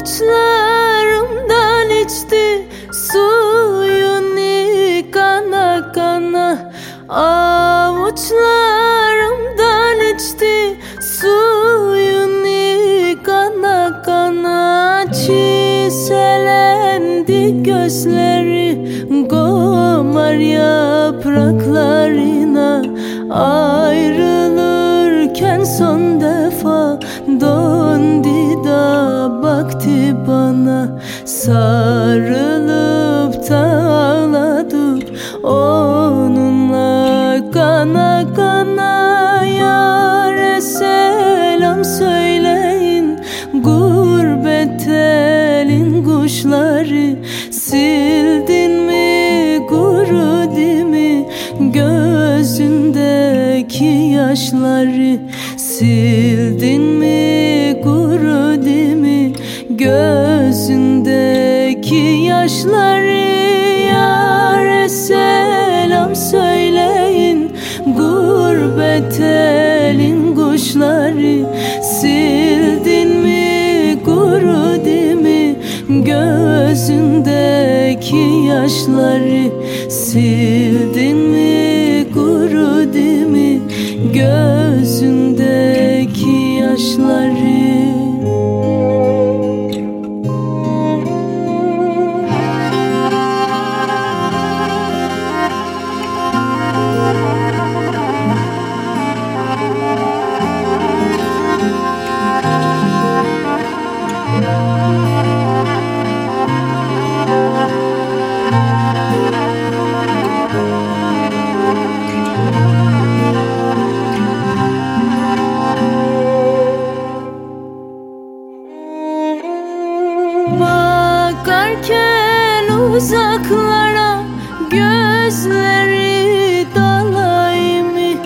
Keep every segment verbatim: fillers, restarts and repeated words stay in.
Avuçlarımdan içti suyunu kana kana. Avuçlarımdan içti suyunu kana kana. Çiselendi gözleri gomar yapraklarına. Ayrılırken son defa döndü da baktı bana. Sarılıp da ağladık onunla kana kana. Yâre selam söyleyin gurbet elin kuşları. Sildin mi kurudu mu gözündeki yaşları? Sildin mi kurudu mu gözündeki yaşları? Yâre selam söyleyin gurbet elin kuşları. Sildin mi kurudu mu gözündeki yaşları? Sildin mi kurudu mu gözündeki yaşları? Bakarken uzaklara gözleri dalayım.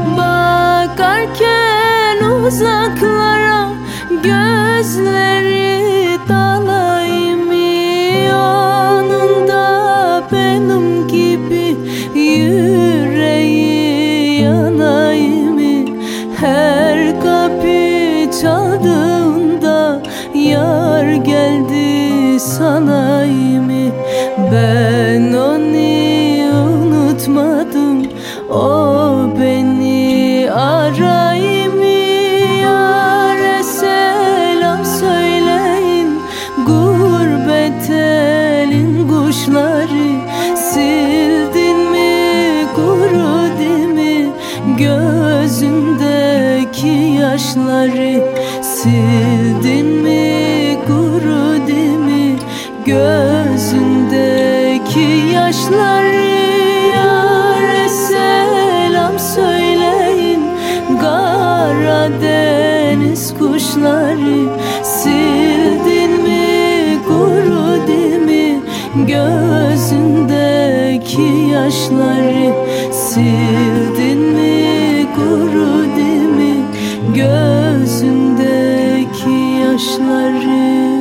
Bakarken uzaklara gözleri dalayım. Yanında benim gibi yüreği yanayım. Her kapı çaldığında yar geldi sanayım. Ben onu unutmadım, o beni arayım. Yâre selam söyleyin gurbet elin kuşları. Sildin mi kurudu mu gözündeki yaşları? Sildin mi kurudu mu gözündeki yaşları? Yâre selam söyleyin Karadeniz kuşları. Sildin mi kurudu mu gözündeki yaşları? Sildin mi kurudu mu gözündeki yaşları?